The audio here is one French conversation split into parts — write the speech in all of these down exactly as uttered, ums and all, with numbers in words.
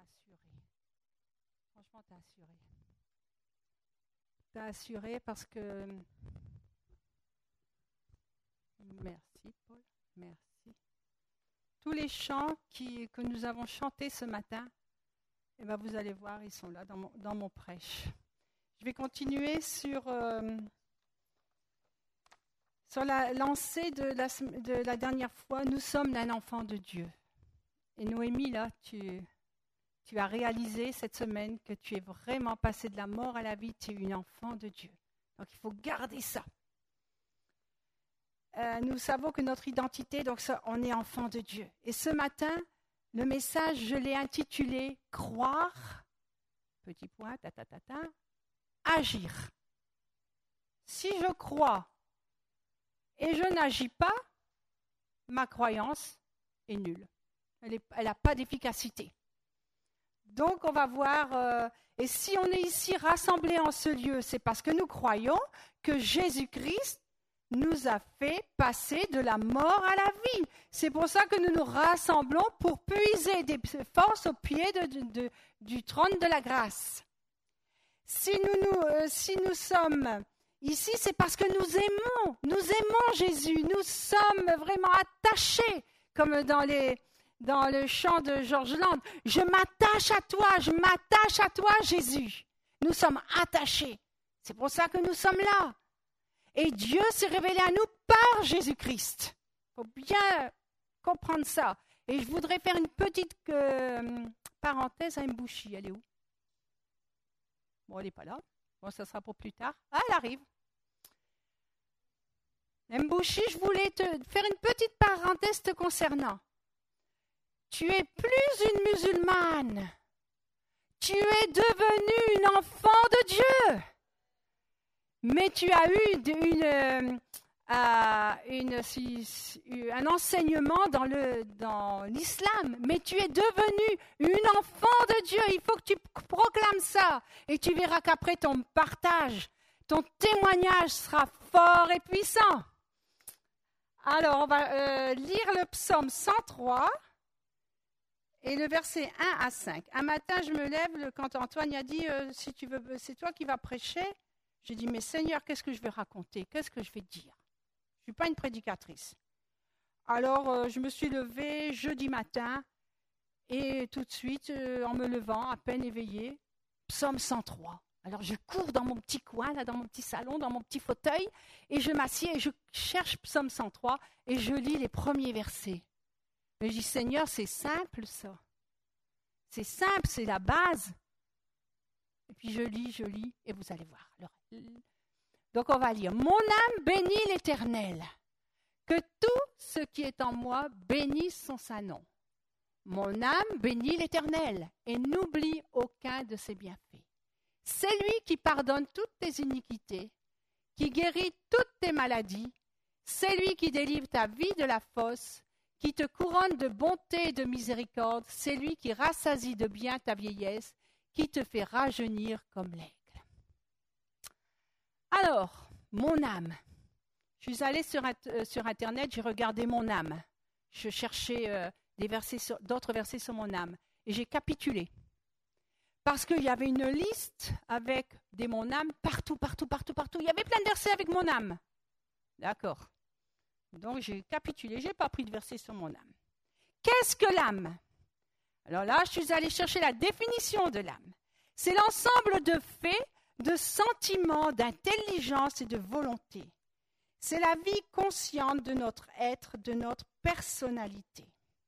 assuré. Franchement, t'as assuré. T'as assuré parce que... Merci, Paul. Merci. Tous les chants qui, que nous avons chantés ce matin, eh ben vous allez voir, ils sont là dans mon, dans mon prêche. Je vais continuer sur, euh, sur la lancée de la, de la dernière fois. Nous sommes un enfant de Dieu. Et Noémie, là, tu, tu as réalisé cette semaine que tu es vraiment passé de la mort à la vie. Tu es une enfant de Dieu. Donc, il faut garder ça. Euh, nous savons que notre identité, donc ça, on est enfant de Dieu. Et ce matin, le message, je l'ai intitulé « Croire », petit point, ta, ta, ta, ta, agir. Si je crois et je n'agis pas, ma croyance est nulle. Elle n'a pas d'efficacité. Donc, on va voir, euh, et si on est ici rassemblés en ce lieu, c'est parce que nous croyons que Jésus-Christ nous a fait passer de la mort à la vie. C'est pour ça que nous nous rassemblons pour puiser des forces au pied de, de, de, du trône de la grâce. Si nous, nous, euh, si nous sommes ici, c'est parce que nous aimons, nous aimons Jésus, nous sommes vraiment attachés, comme dans, les, dans le chant de George Land. Je m'attache à toi, je m'attache à toi, Jésus. Nous sommes attachés. C'est pour ça que nous sommes là. Et Dieu s'est révélé à nous par Jésus-Christ. Il faut bien comprendre ça. Et je voudrais faire une petite euh, parenthèse à Mbouchi. Elle est où? Bon, elle n'est pas là. Bon, ça sera pour plus tard. Ah, elle arrive. Mbouchi, je voulais te faire une petite parenthèse te concernant. Tu es plus une musulmane. Tu es devenue une enfant de Dieu. Mais tu as eu une, une, euh, une, un enseignement dans, le, dans l'islam, mais tu es devenue une enfant de Dieu. Il faut que tu proclames ça. Et tu verras qu'après ton partage, ton témoignage sera fort et puissant. Alors, on va euh, lire le psaume cent trois et le verset un à cinq. Un matin, je me lève, quand Antoine a dit euh, si tu veux, c'est toi qui vas prêcher. J'ai dit, mais Seigneur, qu'est-ce que je vais raconter? Qu'est-ce que je vais dire? Je ne suis pas une prédicatrice. Alors, euh, je me suis levée jeudi matin et tout de suite, euh, en me levant, à peine éveillée, psaume cent trois. Alors, je cours dans mon petit coin, là, dans mon petit salon, dans mon petit fauteuil, et je m'assieds et je cherche psaume cent trois et je lis les premiers versets. Mais je dis, Seigneur, c'est simple, ça. C'est simple, c'est la base. Et puis je lis, je lis, et vous allez voir. Alors, donc on va lire. Mon âme bénit l'Éternel. Que tout ce qui est en moi bénisse son saint nom. Mon âme bénit l'Éternel et n'oublie aucun de ses bienfaits. C'est lui qui pardonne toutes tes iniquités, qui guérit toutes tes maladies. C'est lui qui délivre ta vie de la fosse, qui te couronne de bonté et de miséricorde. C'est lui qui rassasie de bien ta vieillesse, qui te fait rajeunir comme l'aigle. Alors, mon âme. Je suis allée sur, euh, sur Internet, j'ai regardé mon âme. Je cherchais euh, des versets sur, d'autres versets sur mon âme. Et j'ai capitulé. Parce qu'il y avait une liste avec des mon âme partout, partout, partout, partout. Il y avait plein de versets avec mon âme. D'accord. Donc j'ai capitulé, je n'ai pas pris de versets sur mon âme. Qu'est-ce que l'âme? Alors là, je suis allée chercher la définition de l'âme. C'est l'ensemble de faits, de sentiments, d'intelligence et de volonté. C'est la vie consciente de notre être, de notre personnalité.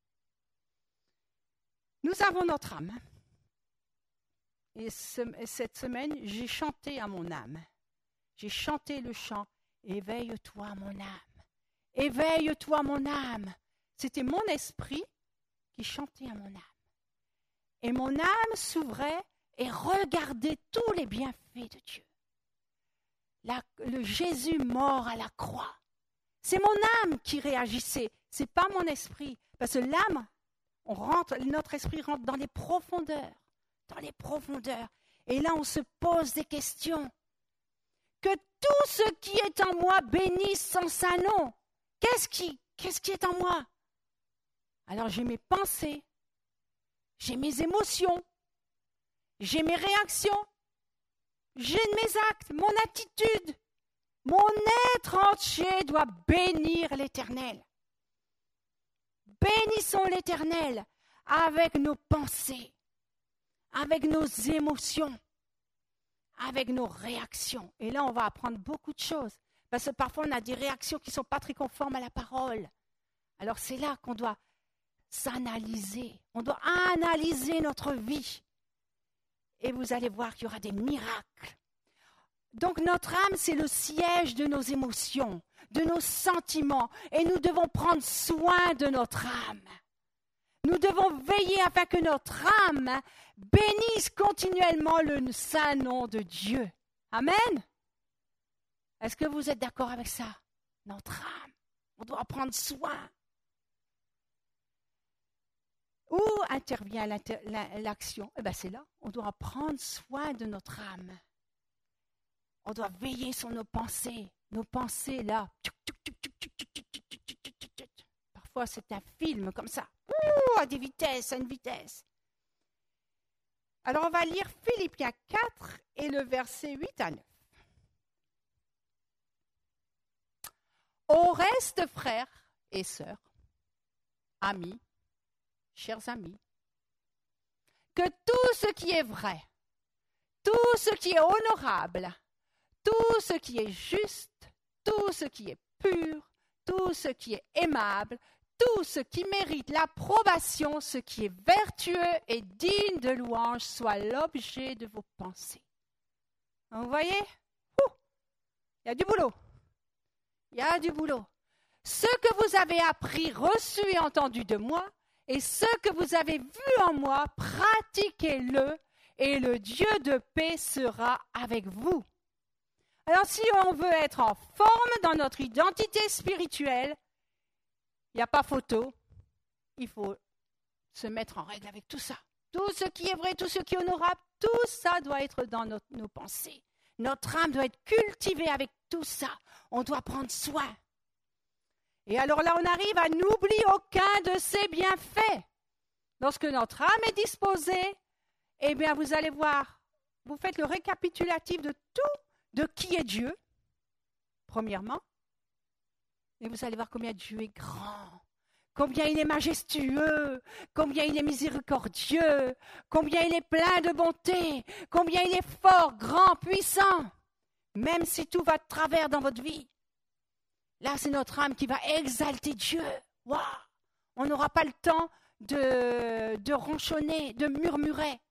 Nous avons notre âme. Et, ce, et cette semaine, j'ai chanté à mon âme. J'ai chanté le chant « Éveille-toi, mon âme. Éveille-toi, mon âme. » C'était mon esprit qui chantait à mon âme. Et mon âme s'ouvrait et regardait tous les bienfaits de Dieu. La, le Jésus mort à la croix. C'est mon âme qui réagissait, ce n'est pas mon esprit. Parce que l'âme, on rentre, notre esprit rentre dans les profondeurs. Dans les profondeurs. Et là, on se pose des questions. Que tout ce qui est en moi bénisse son saint nom. Qu'est-ce qui, qu'est-ce qui est en moi? Alors, j'ai mes pensées. J'ai mes émotions, j'ai mes réactions, j'ai mes actes, mon attitude. Mon être entier doit bénir l'Éternel. Bénissons l'Éternel avec nos pensées, avec nos émotions, avec nos réactions. Et là, on va apprendre beaucoup de choses. Parce que parfois, on a des réactions qui ne sont pas très conformes à la parole. Alors, c'est là qu'on doit s'analyser. On doit analyser notre vie. Et vous allez voir qu'il y aura des miracles. Donc, notre âme, c'est le siège de nos émotions, de nos sentiments. Et nous devons prendre soin de notre âme. Nous devons veiller afin que notre âme bénisse continuellement le saint nom de Dieu. Amen. Est-ce que vous êtes d'accord avec ça? Notre âme, on doit en prendre soin. Où intervient l'action? Eh bien, c'est là. On doit prendre soin de notre âme. On doit veiller sur nos pensées. Nos pensées, là. Parfois, c'est un film comme ça. Ouh, à des vitesses, à une vitesse. Alors, on va lire Philippiens quatre et le verset huit à neuf. Au reste, frères et sœurs, amis, chers amis, que tout ce qui est vrai, tout ce qui est honorable, tout ce qui est juste, tout ce qui est pur, tout ce qui est aimable, tout ce qui mérite l'approbation, ce qui est vertueux et digne de louange, soit l'objet de vos pensées. Vous voyez? Il y a du boulot. Il y a du boulot. Ce que vous avez appris, reçu et entendu de moi, et ce que vous avez vu en moi, pratiquez-le, et le Dieu de paix sera avec vous. Alors, si on veut être en forme dans notre identité spirituelle, il n'y a pas photo. Il faut se mettre en règle avec tout ça. Tout ce qui est vrai, tout ce qui est honorable, tout ça doit être dans notre, nos pensées. Notre âme doit être cultivée avec tout ça. On doit prendre soin. Et alors là, on arrive à n'oublier aucun de ses bienfaits. Lorsque notre âme est disposée, eh bien, vous allez voir, vous faites le récapitulatif de tout, de qui est Dieu, premièrement. Et vous allez voir combien Dieu est grand, combien il est majestueux, combien il est miséricordieux, combien il est plein de bonté, combien il est fort, grand, puissant. Même si tout va de travers dans votre vie, là, c'est notre âme qui va exalter Dieu. Waouh! On n'aura pas le temps de, de ronchonner, de murmurer.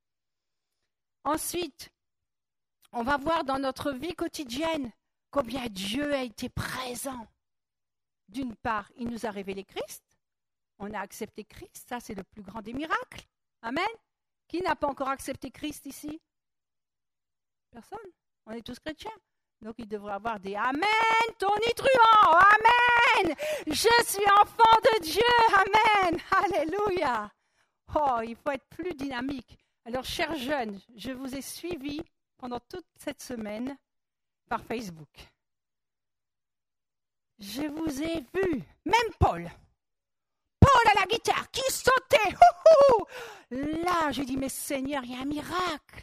Ensuite, on va voir dans notre vie quotidienne combien Dieu a été présent. D'une part, il nous a révélé Christ. On a accepté Christ. Ça, c'est le plus grand des miracles. Amen. Qui n'a pas encore accepté Christ ici? Personne. On est tous chrétiens. Donc, il devrait y avoir des « Amen, tonitruant! Amen! Je suis enfant de Dieu! Amen! Alléluia! » Oh, il faut être plus dynamique. Alors, chers jeunes, je vous ai suivis pendant toute cette semaine par Facebook. Je vous ai vu, même Paul. Paul à la guitare, qui sautait. Hou, hou. Là, j'ai dit, mais Seigneur, il y a un miracle.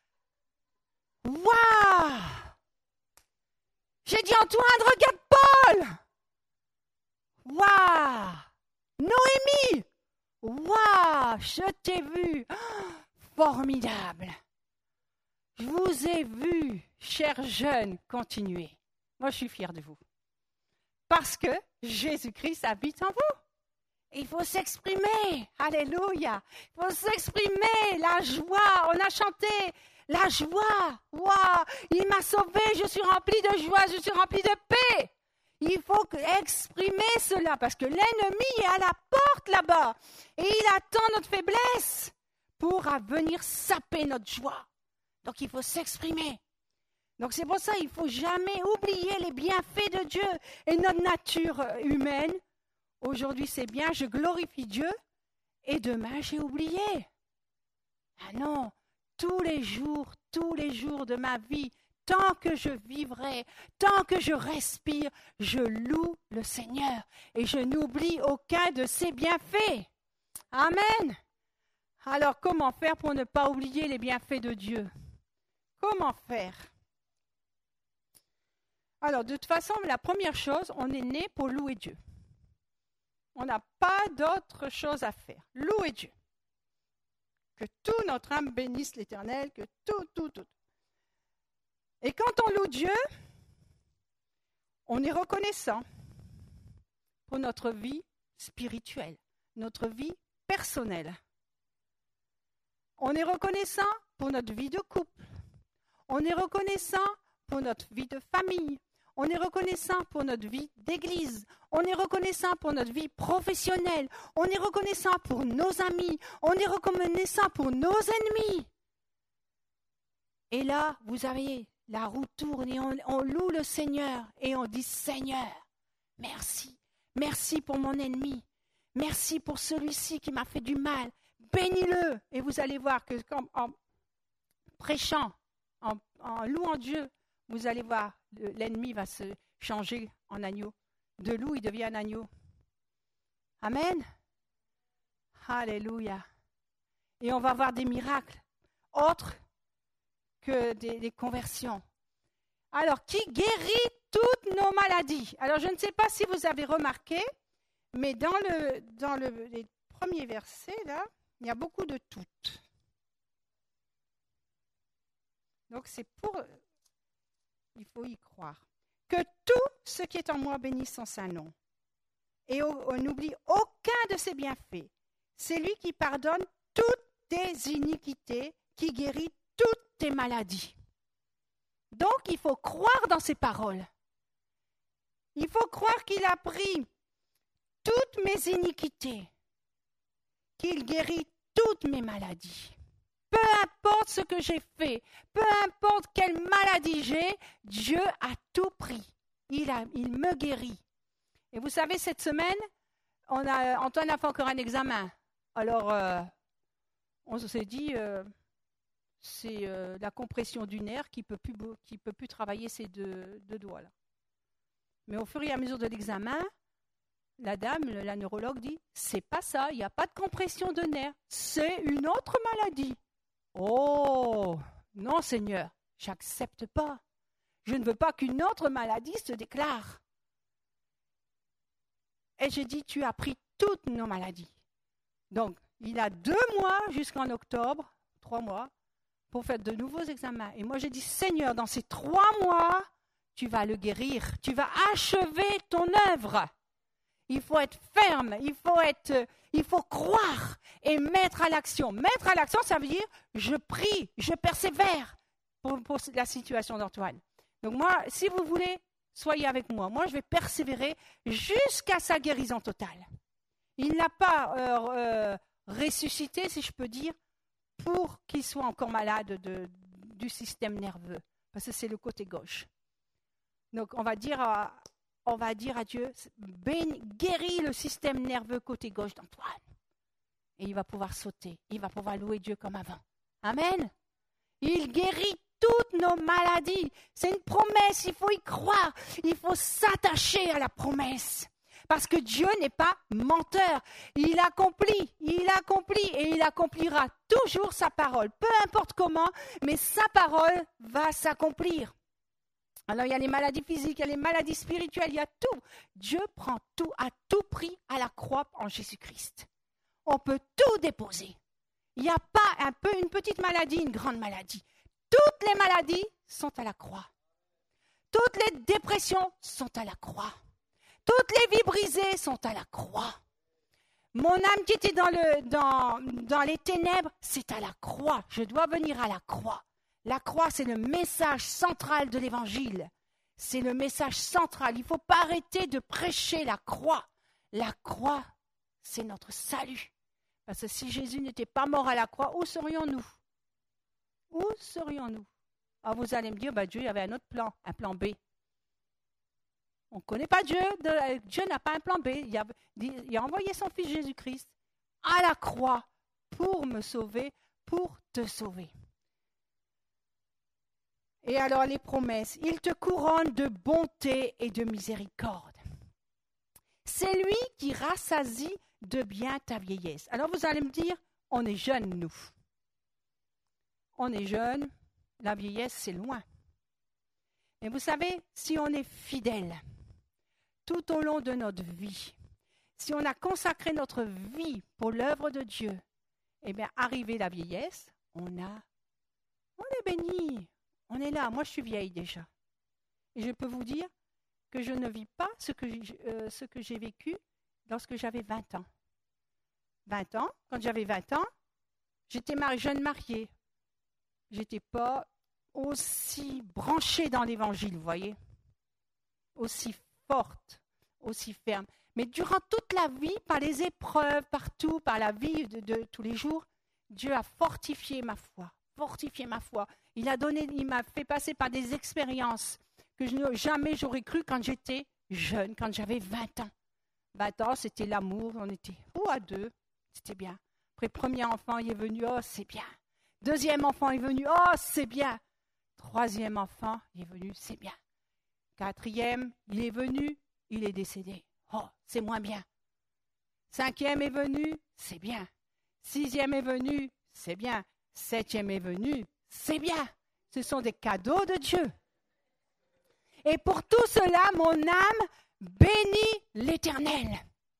Waouh! J'ai dit, Antoine, regarde Paul. Waouh! Noémie. Waouh! Je t'ai vu. Oh, formidable. Je vous ai vu, chers jeunes, continuer. Moi, je suis fière de vous. Parce que Jésus-Christ habite en vous. Il faut s'exprimer. Alléluia. Il faut s'exprimer. La joie. On a chanté. La joie. Waouh. Il m'a sauvé. Je suis rempli de joie. Je suis rempli de paix. Il faut exprimer cela parce que l'ennemi est à la porte là-bas. Et il attend notre faiblesse pour venir saper notre joie. Donc il faut s'exprimer. Donc c'est pour ça qu'il ne faut jamais oublier les bienfaits de Dieu et notre nature humaine. Aujourd'hui c'est bien, je glorifie Dieu et demain j'ai oublié. Ah non, tous les jours, tous les jours de ma vie, tant que je vivrai, tant que je respire, je loue le Seigneur et je n'oublie aucun de ses bienfaits. Amen. Alors, comment faire pour ne pas oublier les bienfaits de Dieu? Comment faire? Alors, de toute façon, la première chose, on est né pour louer Dieu. On n'a pas d'autre chose à faire. Louer Dieu. Que toute notre âme bénisse l'Éternel, que tout, tout, tout. Et quand on loue Dieu, on est reconnaissant pour notre vie spirituelle, notre vie personnelle. On est reconnaissant pour notre vie de couple. On est reconnaissant pour notre vie de famille. On est reconnaissant pour notre vie d'église. On est reconnaissant pour notre vie professionnelle. On est reconnaissant pour nos amis. On est reconnaissant pour nos ennemis. Et là, vous avez la roue tourne et on, on loue le Seigneur et on dit « Seigneur, merci. Merci pour mon ennemi. Merci pour celui-ci qui m'a fait du mal. Bénis-le. » Et vous allez voir que comme en prêchant, en, en louant Dieu, vous allez voir, l'ennemi va se changer en agneau. De loup, il devient un agneau. Amen. Alléluia. Et on va voir des miracles autres que des, des conversions. Alors, qui guérit toutes nos maladies? Alors, je ne sais pas si vous avez remarqué, mais dans, le, dans le, les premiers versets, là, il y a beaucoup de toutes. Donc, c'est pour... Il faut y croire. Que tout ce qui est en moi bénisse son saint nom. Et on n'oublie aucun de ses bienfaits. C'est lui qui pardonne toutes tes iniquités, qui guérit toutes tes maladies. Donc, il faut croire dans ses paroles. Il faut croire qu'il a pris toutes mes iniquités, qu'il guérit toutes mes maladies. Peu importe ce que j'ai fait, peu importe quelle maladie j'ai, Dieu a tout pris. Il, a, il me guérit. Et vous savez, cette semaine, on a, Antoine a fait encore un examen. Alors, euh, on s'est dit, euh, c'est euh, la compression du nerf qui ne peut plus, qui peut plus travailler ces deux, deux doigts-là. Mais au fur et à mesure de l'examen, la dame, la neurologue dit, c'est pas ça, il n'y a pas de compression de nerf, c'est une autre maladie. Oh, non Seigneur, j'accepte pas. Je ne veux pas qu'une autre maladie se déclare. Et j'ai dit, tu as pris toutes nos maladies. Donc, il a deux mois jusqu'en octobre, trois mois, pour faire de nouveaux examens. Et moi, j'ai dit, Seigneur, dans ces trois mois, tu vas le guérir. Tu vas achever ton œuvre. Il faut être ferme, il faut être, il faut croire et mettre à l'action. Mettre à l'action, ça veut dire, je prie, je persévère pour, pour la situation d'Antoine. Donc moi, si vous voulez, soyez avec moi. Moi, je vais persévérer jusqu'à sa guérison totale. Il n'a pas euh, euh, ressuscité, si je peux dire, pour qu'il soit encore malade de, du système nerveux, parce que c'est le côté gauche. Donc, on va dire à, on va dire à Dieu, bénis, guéris le système nerveux côté gauche d'Antoine. Et il va pouvoir sauter, il va pouvoir louer Dieu comme avant. Amen. Il guérit toutes nos maladies. C'est une promesse, il faut y croire. Il faut s'attacher à la promesse. Parce que Dieu n'est pas menteur. Il accomplit, il accomplit et il accomplira toujours sa parole. Peu importe comment, mais sa parole va s'accomplir. Alors il y a les maladies physiques, il y a les maladies spirituelles, il y a tout. Dieu prend tout à tout prix à la croix en Jésus-Christ. On peut tout déposer. Il n'y a pas un peu, une petite maladie, une grande maladie. Toutes les maladies sont à la croix. Toutes les dépressions sont à la croix. Toutes les vies brisées sont à la croix. Mon âme qui était dans, le, dans, dans les ténèbres, c'est à la croix. Je dois venir à la croix. La croix, c'est le message central de l'Évangile. C'est le message central. Il ne faut pas arrêter de prêcher la croix. La croix, c'est notre salut. Parce que si Jésus n'était pas mort à la croix, où serions-nous? Où serions-nous? Alors vous allez me dire, bah, Dieu avait un autre plan, un plan B. On ne connaît pas Dieu. De, Dieu n'a pas un plan B. Il a, il a envoyé son Fils Jésus-Christ à la croix pour me sauver, pour te sauver. Et alors les promesses, il te couronne de bonté et de miséricorde. C'est lui qui rassasie de bien ta vieillesse. Alors vous allez me dire, On est jeunes, nous. On est jeunes, la vieillesse, c'est loin. Mais vous savez, si on est fidèle tout au long de notre vie, si on a consacré notre vie pour l'œuvre de Dieu, eh bien, arrivé la vieillesse, on a, on est béni, on est là. Moi, je suis vieille déjà. Et je peux vous dire que je ne vis pas ce que, euh, ce que j'ai vécu lorsque j'avais vingt ans. vingt ans, quand j'avais vingt ans, j'étais mar- jeune mariée. Je n'étais pas aussi branchée dans l'Évangile, vous voyez, aussi forte, aussi ferme. Mais durant toute la vie, par les épreuves, partout, par la vie de, de tous les jours, Dieu a fortifié ma foi, fortifié ma foi. Il a donné, il m'a fait passer par des expériences que je, jamais j'aurais cru quand j'étais jeune, quand j'avais vingt ans. vingt ans, c'était l'amour, on était ou à deux, c'était bien. Après, premier enfant, il est venu, oh, c'est bien. Deuxième enfant est venu, oh, c'est bien. Troisième enfant, il est venu, c'est bien. Quatrième, il est venu, il est décédé. Oh, c'est moins bien. Cinquième est venu, c'est bien. Sixième est venu, c'est bien. Septième est venu, c'est bien. Ce sont des cadeaux de Dieu. Et pour tout cela, mon âme bénit l'Éternel.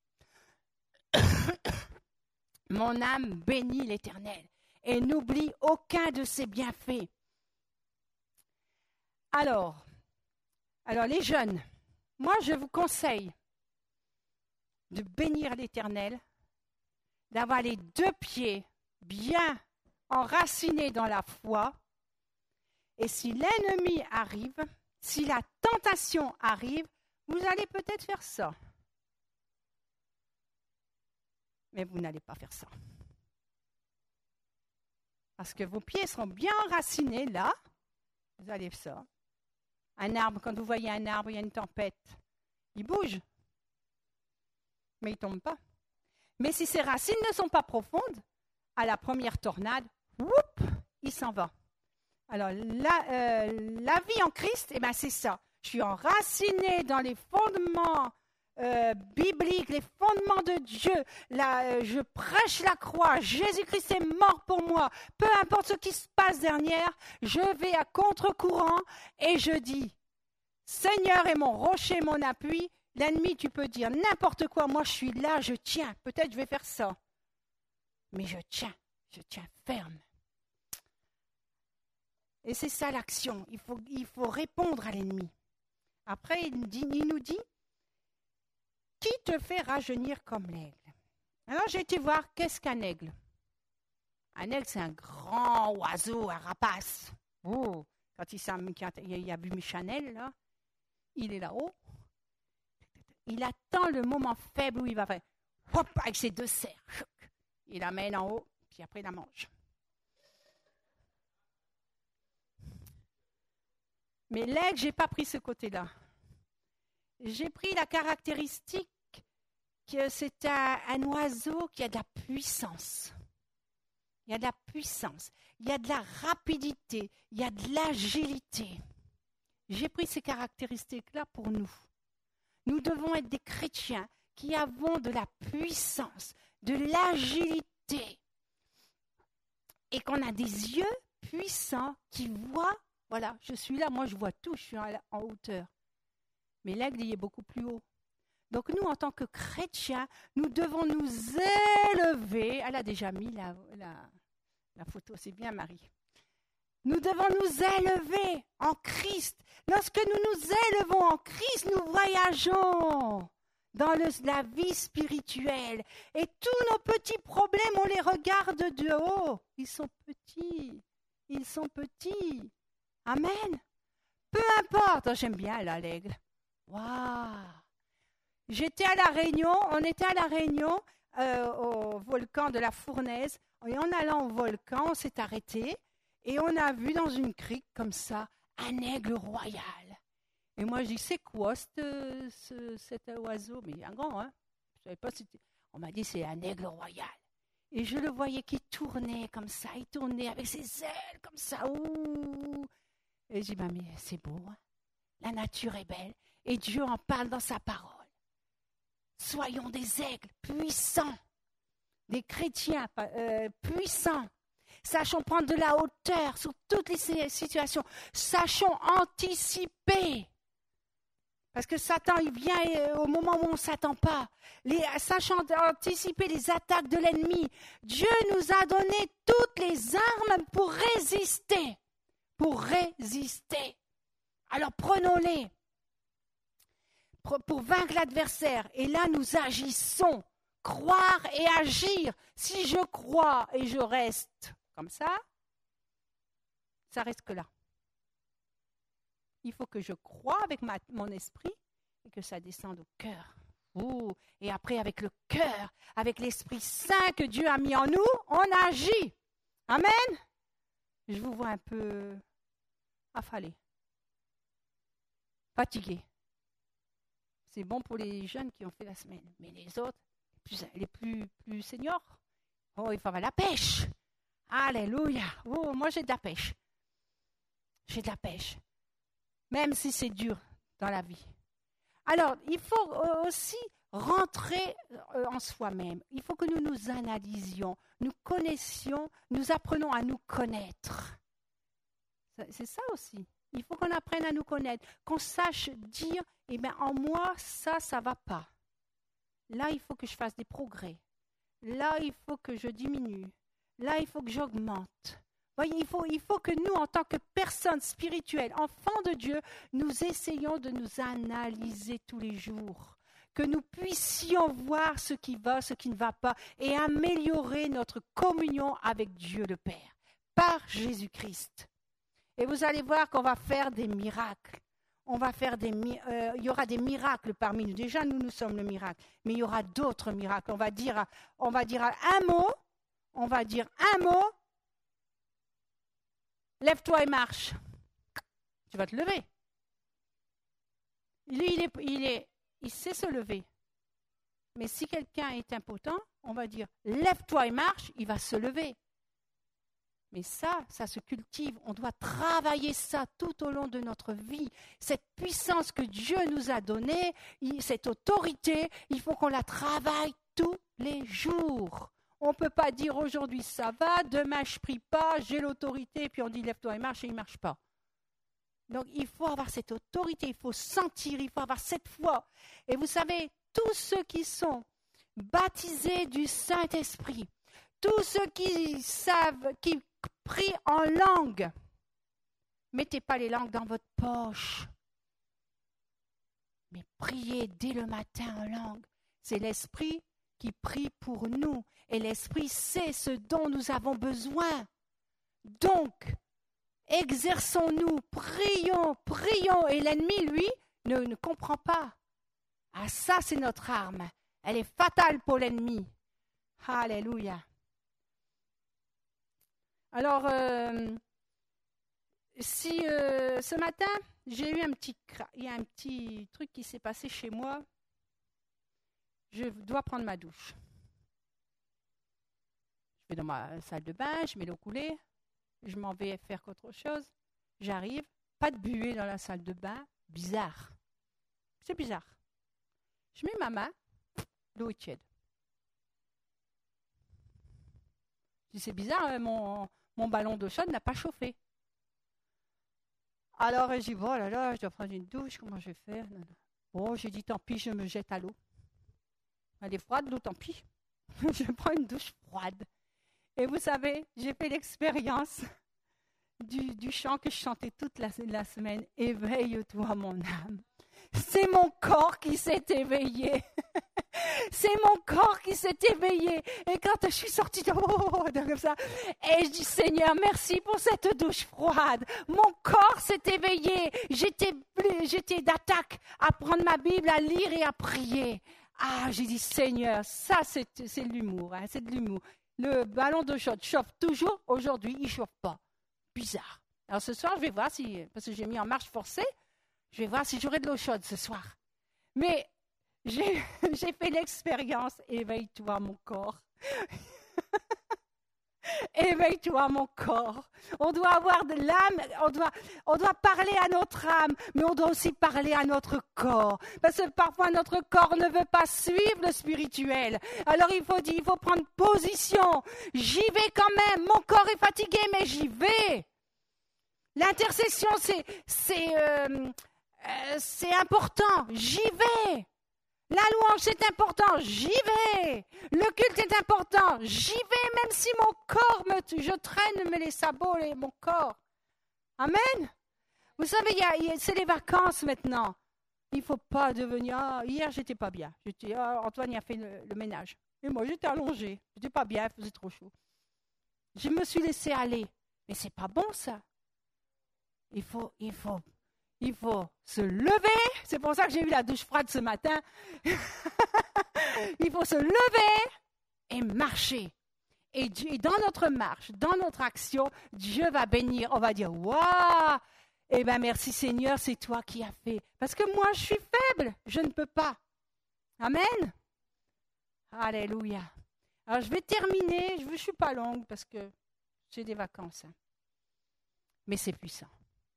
Mon âme bénit l'Éternel et n'oublie aucun de ses bienfaits. Alors, alors les jeunes, moi je vous conseille de bénir l'Éternel, d'avoir les deux pieds bien enracinés dans la foi, et si l'ennemi arrive, si la tentation arrive, vous allez peut-être faire ça. Mais vous n'allez pas faire ça. Parce que vos pieds seront bien enracinés là, vous allez faire ça. Un arbre, quand vous voyez un arbre, il y a une tempête, il bouge, mais il ne tombe pas. Mais si ses racines ne sont pas profondes, à la première tornade, whoop, il s'en va. Alors, la, euh, la vie en Christ, eh ben, c'est ça. Je suis enraciné dans les fondements euh, bibliques, les fondements de Dieu. Là, euh, je prêche la croix. Jésus-Christ est mort pour moi. Peu importe ce qui se passe derrière, je vais à contre-courant et je dis, Seigneur est mon rocher, mon appui. L'ennemi, tu peux dire n'importe quoi. Moi, je suis là, je tiens. Peut-être je vais faire ça. Mais je tiens, je tiens ferme. Et c'est ça l'action. Il faut, il faut répondre à l'ennemi. Après, il, dit, il nous dit, qui te fait rajeunir comme l'aigle? Alors, j'ai été voir, qu'est-ce qu'un aigle? Un aigle, c'est un grand oiseau, un rapace. Oh, quand il, quand il a bu Chanel, là, il est là-haut. Il attend le moment faible où il va faire, hop, avec ses deux serres. Il la mène en haut, puis après, il la mange. Mais l'aigle, je n'ai pas pris ce côté-là. J'ai pris la caractéristique que c'est un, un oiseau qui a de la puissance. Il y a de la puissance, il y a de la rapidité, il y a de l'agilité. J'ai pris ces caractéristiques-là pour nous. Nous devons être des chrétiens qui avons de la puissance, de l'agilité. Et qu'on a des yeux puissants qui voient. Voilà, je suis là, moi je vois tout, je suis en, en hauteur. Mais l'aigle, il est beaucoup plus haut. Donc nous, en tant que chrétiens, nous devons nous élever. Elle a déjà mis la, la, la photo, c'est bien Marie. Nous devons nous élever en Christ. Lorsque nous nous élevons en Christ, nous voyageons dans le, la vie spirituelle. Et tous nos petits problèmes, on les regarde de haut. Ils sont petits. Ils sont petits. Amen. Peu importe. Oh, j'aime bien là, l'aigle. Waouh. J'étais à La Réunion, on était à La Réunion, euh, au volcan de la Fournaise. Et en allant au volcan, on s'est arrêté et on a vu dans une crique comme ça un aigle royal. Et moi, je dis, c'est quoi ce, ce, cet oiseau? Mais il est un grand, hein? Je savais pas si on m'a dit, c'est un aigle royal. Et je le voyais qui tournait comme ça, il tournait avec ses ailes comme ça. Ouh. Et je dis, bah, mais c'est beau, hein? La nature est belle et Dieu en parle dans sa parole. Soyons des aigles puissants. des chrétiens euh, puissants. Sachons prendre de la hauteur sur toutes les situations. Sachons anticiper. Parce que Satan, il vient au moment où on ne s'attend pas. Les, sachant anticiper les attaques de l'ennemi. Dieu nous a donné toutes les armes pour résister. Pour résister. Alors prenons-les. Pour, pour vaincre l'adversaire. Et là, nous agissons. Croire et agir. Si je crois et je reste comme ça, ça reste que là. Il faut que je croie avec ma, mon esprit et que ça descende au cœur. Ouh. Et après, avec le cœur, avec l'Esprit Saint que Dieu a mis en nous, on agit. Amen. Je vous vois un peu affalé, fatigué. C'est bon pour les jeunes qui ont fait la semaine. Mais les autres, plus, les plus, plus seniors, oh, il faut avoir la pêche. Alléluia. Oh, moi, j'ai de la pêche. J'ai de la pêche. Même si c'est dur dans la vie. Alors, il faut aussi rentrer en soi-même. Il faut que nous nous analysions, nous connaissions, nous apprenons à nous connaître. C'est ça aussi. Il faut qu'on apprenne à nous connaître, qu'on sache dire, eh bien, en moi, ça, ça ne va pas. Là, il faut que je fasse des progrès. Là, il faut que je diminue. Là, il faut que j'augmente. Voyez, il faut, il faut que nous, en tant que personnes spirituelles, enfants de Dieu, nous essayons de nous analyser tous les jours. Que nous puissions voir ce qui va, ce qui ne va pas, et améliorer notre communion avec Dieu le Père, par Jésus-Christ. Et vous allez voir qu'on va faire des miracles. On va faire des, euh, il y aura des miracles parmi nous. Déjà, nous, nous sommes le miracle. Mais il y aura d'autres miracles. On va dire, on va dire un mot. On va dire un mot. Lève-toi et marche. Tu vas te lever. Lui, il, est, il, est, il sait se lever. Mais si quelqu'un est impotent, on va dire lève-toi et marche, il va se lever. Mais ça, ça se cultive. On doit travailler ça tout au long de notre vie. Cette puissance que Dieu nous a donnée, cette autorité, il faut qu'on la travaille tous les jours. On ne peut pas dire aujourd'hui ça va, demain je ne prie pas, j'ai l'autorité, puis on dit lève-toi et marche et il ne marche pas. Donc il faut avoir cette autorité, il faut sentir, il faut avoir cette foi. Et vous savez, tous ceux qui sont baptisés du Saint-Esprit, tous ceux qui savent, qui prient en langue, mettez pas les langues dans votre poche, mais priez dès le matin en langue. C'est l'Esprit qui prie pour nous. Et l'Esprit sait ce dont nous avons besoin. Donc, exerçons-nous, prions, prions. Et l'ennemi, lui, ne, ne comprend pas. Ah, ça, c'est notre arme. Elle est fatale pour l'ennemi. Alléluia. Alors, euh, si euh, ce matin, j'ai eu un petit, il y a un petit truc qui s'est passé chez moi. Je dois prendre ma douche. Je vais dans ma salle de bain, je mets l'eau coulée, je m'en vais faire autre chose. J'arrive, pas de buée dans la salle de bain, bizarre. C'est bizarre. Je mets ma main, l'eau est tiède. Je dis, c'est bizarre, hein, mon, mon ballon d'eau chaude n'a pas chauffé. Alors, je dis, oh là là, je dois prendre une douche, comment je vais faire? Non, non. Bon, j'ai dit, tant pis, je me jette à l'eau. Elle est froide, l'eau, tant pis. Je prends une douche froide. Et vous savez, j'ai fait l'expérience du, du chant que je chantais toute la, la semaine. Éveille-toi, mon âme. C'est mon corps qui s'est éveillé. C'est mon corps qui s'est éveillé. Et quand je suis sortie de, oh, de comme ça, et je dis, Seigneur, merci pour cette douche froide. Mon corps s'est éveillé. J'étais, j'étais d'attaque à prendre ma Bible, à lire et à prier. Ah, j'ai dit, Seigneur, ça c'est, c'est de l'humour, hein, c'est de l'humour. Le ballon d'eau chaude chauffe toujours, aujourd'hui, il ne chauffe pas. Bizarre. Alors ce soir, je vais voir si, parce que j'ai mis en marche forcée, je vais voir si j'aurai de l'eau chaude ce soir. Mais j'ai, j'ai fait l'expérience, éveille-toi mon corps. Éveille-toi, mon corps. On doit avoir de l'âme, on doit, on doit parler à notre âme, mais on doit aussi parler à notre corps. Parce que parfois, notre corps ne veut pas suivre le spirituel. Alors, il faut dire, il faut prendre position. J'y vais quand même. Mon corps est fatigué, mais j'y vais. L'intercession, c'est, c'est, euh, euh, c'est important. J'y vais. La louange, c'est important, j'y vais. Le culte est important, j'y vais, même si mon corps me tue. Je traîne me les sabots et mon corps. Amen. Vous savez, il y a, il y a, c'est les vacances maintenant. Il ne faut pas devenir... Ah, hier, j'étais pas bien. J'étais, ah, Antoine il a fait le, le ménage. Et moi, j'étais allongée. J'étais pas bien, il faisait trop chaud. Je me suis laissée aller. Mais c'est pas bon, ça. Il faut... Il faut Il faut se lever. C'est pour ça que j'ai eu la douche froide ce matin. Il faut se lever et marcher. Et, et dans notre marche, dans notre action, Dieu va bénir. On va dire, waouh, eh bien merci Seigneur, c'est toi qui as fait. Parce que moi, je suis faible. Je ne peux pas. Amen. Alléluia. Alors, je vais terminer. Je ne suis pas longue parce que j'ai des vacances. Mais c'est puissant.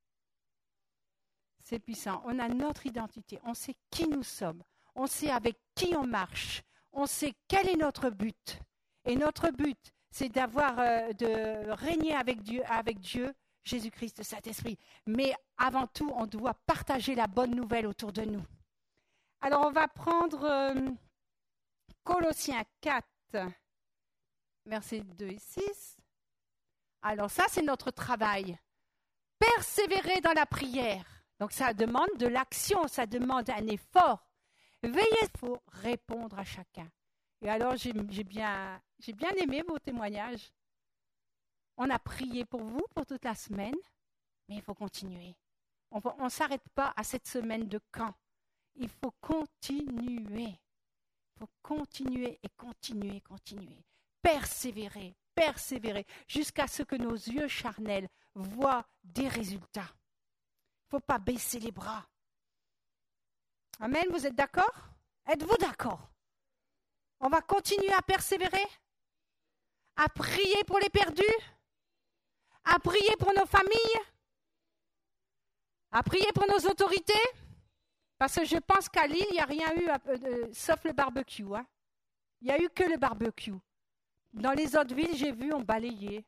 C'est puissant. On a notre identité. On sait qui nous sommes. On sait avec qui on marche. On sait quel est notre but. Et notre but, c'est d'avoir, euh, de régner avec Dieu, avec Dieu, Jésus-Christ, le Saint-Esprit. Mais avant tout, on doit partager la bonne nouvelle autour de nous. Alors, on va prendre euh, Colossiens quatre, versets deux et six. Alors, ça, c'est notre travail. Persévérer dans la prière. Donc, ça demande de l'action, ça demande un effort. Veillez pour répondre à chacun. Et alors, j'ai, j'ai, bien, j'ai bien aimé vos témoignages. On a prié pour vous pour toute la semaine, mais il faut continuer. On ne s'arrête pas à cette semaine de camp. Il faut continuer. Il faut continuer et continuer, continuer. Persévérer, persévérer, jusqu'à ce que nos yeux charnels voient des résultats. Il ne faut pas baisser les bras. Amen, vous êtes d'accord? Êtes-vous d'accord? On va continuer à persévérer, à prier pour les perdus, à prier pour nos familles, à prier pour nos autorités, parce que je pense qu'à Lille, il n'y a rien eu, euh, sauf le barbecue. Hein. Il n'y a eu que le barbecue. Dans les autres villes, j'ai vu, on balayait.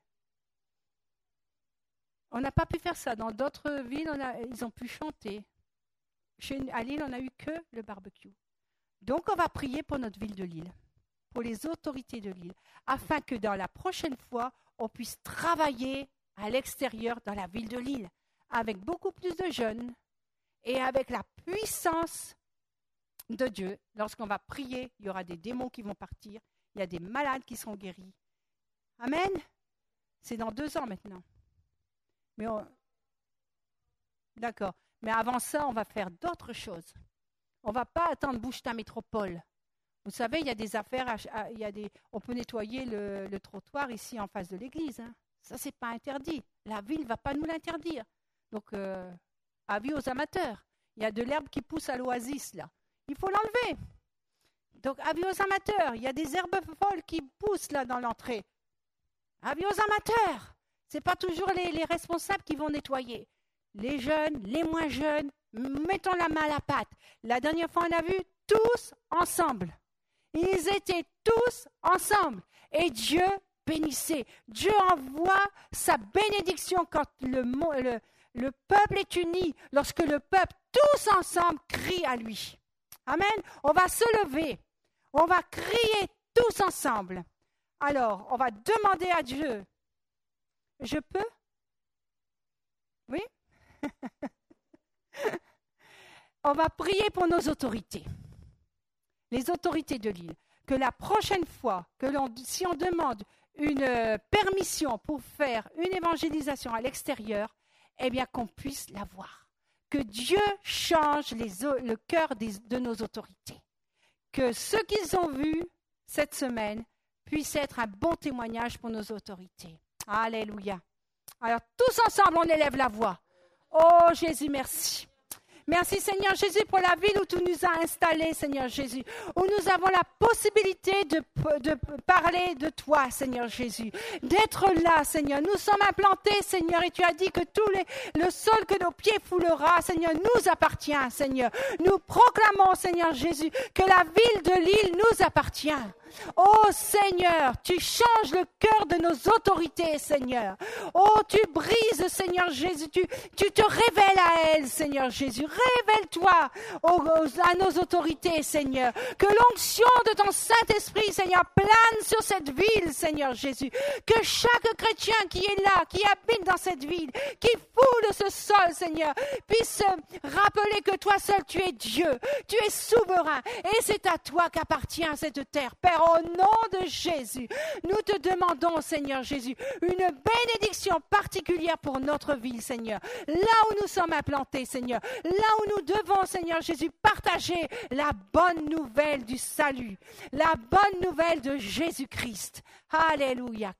On n'a pas pu faire ça. Dans d'autres villes, on a, ils ont pu chanter. Chez, à Lille, on n'a eu que le barbecue. Donc, on va prier pour notre ville de Lille, pour les autorités de Lille, afin que dans la prochaine fois, on puisse travailler à l'extérieur dans la ville de Lille, avec beaucoup plus de jeunes et avec la puissance de Dieu. Lorsqu'on va prier, il y aura des démons qui vont partir, il y a des malades qui seront guéris. Amen. C'est dans deux ans maintenant. Mais on... D'accord. Mais avant ça, on va faire d'autres choses. On ne va pas attendre bouge ta métropole. Vous savez, il y a des affaires, à, à, il y a des, on peut nettoyer le, le trottoir ici en face de l'église. Hein. Ça, ce n'est pas interdit. La ville ne va pas nous l'interdire. Donc, euh, avis aux amateurs. Il y a de l'herbe qui pousse à l'oasis, là. Il faut l'enlever. Donc, avis aux amateurs. Il y a des herbes folles qui poussent, là, dans l'entrée. Avis aux amateurs. Ce n'est pas toujours les, les responsables qui vont nettoyer. Les jeunes, les moins jeunes, mettons la main à la pâte. La dernière fois, on a vu tous ensemble. Ils étaient tous ensemble. Et Dieu bénissait. Dieu envoie sa bénédiction quand le, le, le peuple est uni, lorsque le peuple, tous ensemble, crie à lui. Amen. On va se lever. On va crier tous ensemble. Alors, on va demander à Dieu. Je peux? Oui? On va prier pour nos autorités, les autorités de l'île, que la prochaine fois, que l'on, si on demande une euh, permission pour faire une évangélisation à l'extérieur, eh bien qu'on puisse l'avoir. Que Dieu change les, le cœur des, de nos autorités. Que ce qu'ils ont vu cette semaine puisse être un bon témoignage pour nos autorités. Alléluia. Alors tous ensemble, on élève la voix. Oh Jésus, merci. Merci Seigneur Jésus pour la ville où tu nous as installés, Seigneur Jésus, où nous avons la possibilité de, de parler de toi, Seigneur Jésus, d'être là, Seigneur. Nous sommes implantés, Seigneur, et tu as dit que tout les, le sol que nos pieds foulera, Seigneur, nous appartient, Seigneur. Nous proclamons, Seigneur Jésus, que la ville de Lille nous appartient. Oh Seigneur, tu changes le cœur de nos autorités, Seigneur. Oh, tu brises, Seigneur Jésus, tu, tu te révèles à elles, Seigneur Jésus. Révèle-toi aux, aux, à nos autorités, Seigneur. Que l'onction de ton Saint-Esprit, Seigneur, plane sur cette ville, Seigneur Jésus. Que chaque chrétien qui est là, qui habite dans cette ville, qui foule ce sol, Seigneur, puisse rappeler que toi seul, tu es Dieu. Tu es souverain et c'est à toi qu'appartient cette terre, Père. Au nom de Jésus, nous te demandons, Seigneur Jésus, une bénédiction particulière pour notre ville, Seigneur. Là où nous sommes implantés, Seigneur. Là où nous devons, Seigneur Jésus, partager la bonne nouvelle du salut. La bonne nouvelle de Jésus-Christ. Alléluia.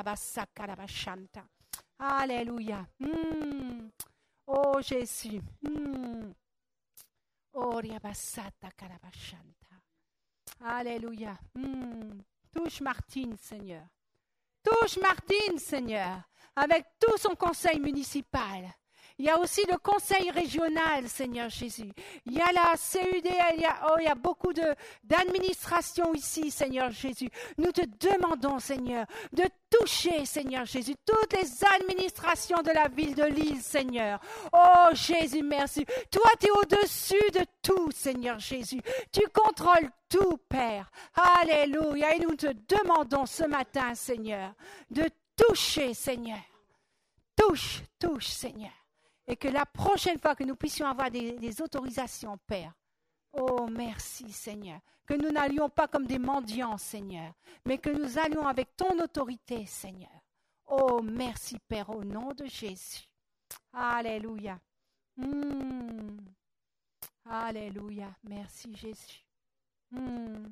Alléluia. Mm. Oh Jésus. Mm. Oh riabasata karabashanta. Alléluia. Hmm. Touche Martine, Seigneur. Touche Martine, Seigneur, avec tout son conseil municipal. Il y a aussi le conseil régional, Seigneur Jésus. Il y a la C U D, il y a, oh, il y a beaucoup de, d'administration ici, Seigneur Jésus. Nous te demandons, Seigneur, de toucher, Seigneur Jésus, toutes les administrations de la ville de Lille, Seigneur. Oh Jésus, merci. Toi, tu es au-dessus de tout, Seigneur Jésus. Tu contrôles tout, Père. Alléluia. Et nous te demandons ce matin, Seigneur, de toucher, Seigneur. Touche, touche, Seigneur. Et que la prochaine fois que nous puissions avoir des, des autorisations, Père, oh merci Seigneur, que nous n'allions pas comme des mendiants, Seigneur, mais que nous allions avec ton autorité, Seigneur. Oh merci Père, au nom de Jésus. Alléluia. Mmh. Alléluia. Merci Jésus. Mmh.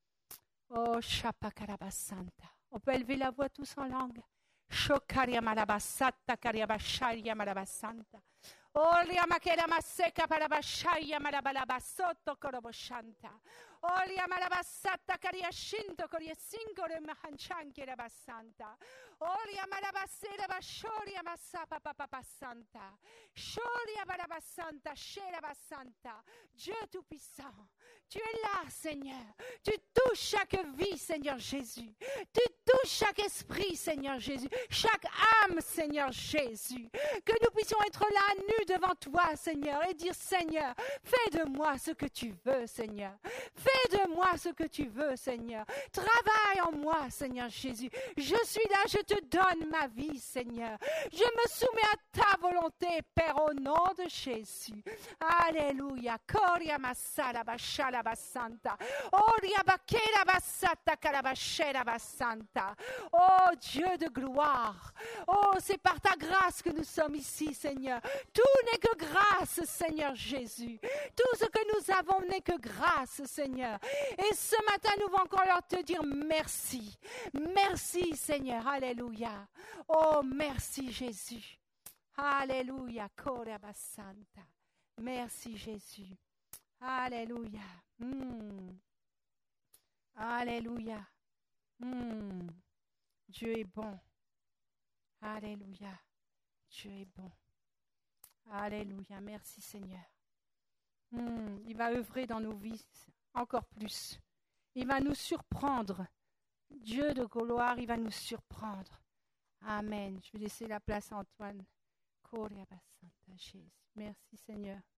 Oh Shapakarabasanta. On peut élever la voix tous en langue. Shokaria malabasata kariabasharia malabasanta. Olia makera maseka parabashaya malabalabasoto koroboshanta. Olia malabasata kariashinto koriesingo re mahanchanke rabasanta. Olia malabasera bashoria masapa papapasanta. Shoria barabasanta, shera basanta. Dieu tout-puissant, tu es là, Seigneur. Tu touches chaque vie, Seigneur Jésus. Tu touches chaque esprit, Seigneur Jésus. Chaque âme, Seigneur Jésus. Que nous puissions être là, nus devant toi, Seigneur, et dire, Seigneur, fais de moi ce que tu veux, Seigneur. Fais de moi ce que tu veux, Seigneur. Travaille en moi, Seigneur Jésus. Je suis là, je te donne ma vie, Seigneur. Je me soumets à ta volonté, Père, au nom de Jésus. Alléluia. Koria masala bashala basanta. Oria bakera basata karabashera basanta. Oh Dieu de gloire. Oh, c'est par ta grâce que nous sommes ici, Seigneur. Tout n'est que grâce, Seigneur Jésus. Tout ce que nous avons n'est que grâce, Seigneur. Et ce matin, nous voulons encore leur te dire merci. Merci, Seigneur. Alléluia. Oh, merci, Jésus. Alléluia. Korea basanta. Merci, Jésus. Alléluia. Mm. Alléluia. Mm. Dieu est bon. Alléluia. Dieu est bon. Alléluia. Merci Seigneur. Mm. Il va œuvrer dans nos vies encore plus. Il va nous surprendre. Dieu de gloire, il va nous surprendre. Amen. Je vais laisser la place à Antoine. Merci Seigneur.